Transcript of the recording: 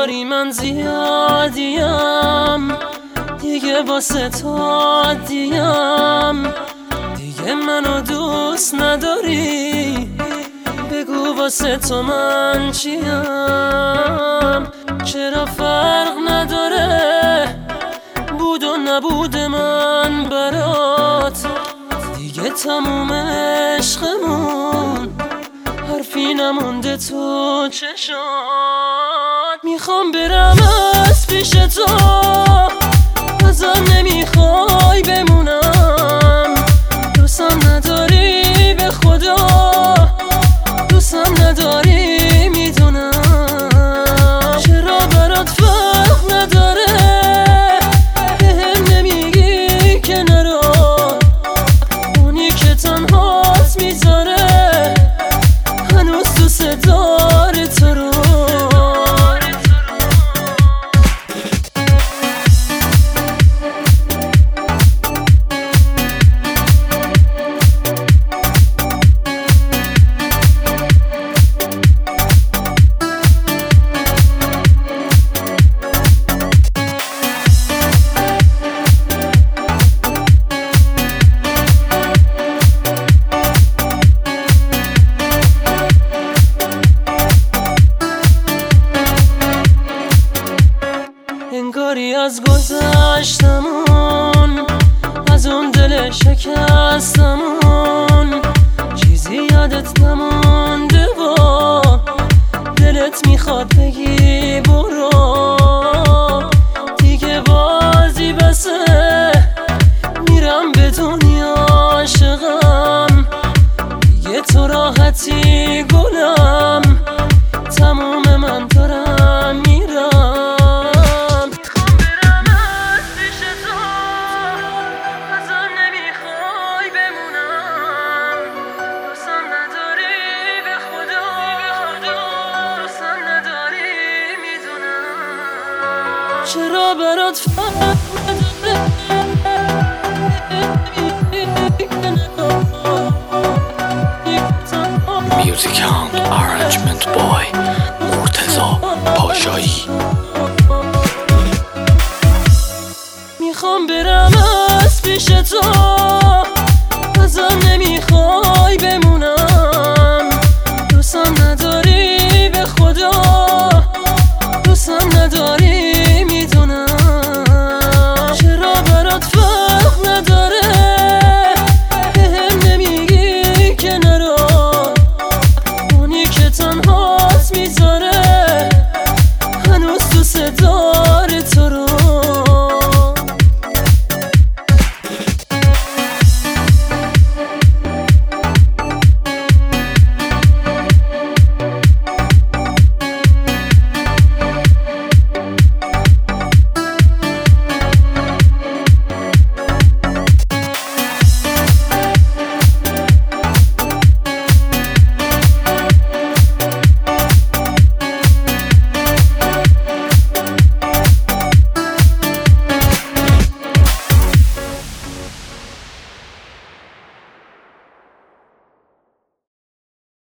انگاری من زیادیم، دیگه واسه تو دیم، دیگه منو دوست نداری، بگو واسه تو من چیم. چرا فرق نداره بود و نبود من برات، دیگه تموم عشقمون، حرفی نمونده تو چشات. میخوام برم از پیش تو، ازم نمیخوای بمونم، دوستم نداری به خدا، دوستم نداری میدونم. چرا برات فرق نداره بهم نمیگی که نرو، اونی که تنهات میذاره هنوز دوست داره تو رو. انگاری از گذشتمون، از اون دل شکستمون، چیزی یادت نمونده و دلت میخواد بگی برو، دیگه بازی بسه، میرم به دنیا عاشقم، دیگه تو راحتی گلم، تموم من دارم میرم. چرا برات فرق Music Hound Arrangement Boy مرتضی پاشایی. میخوام برم از پیش تو،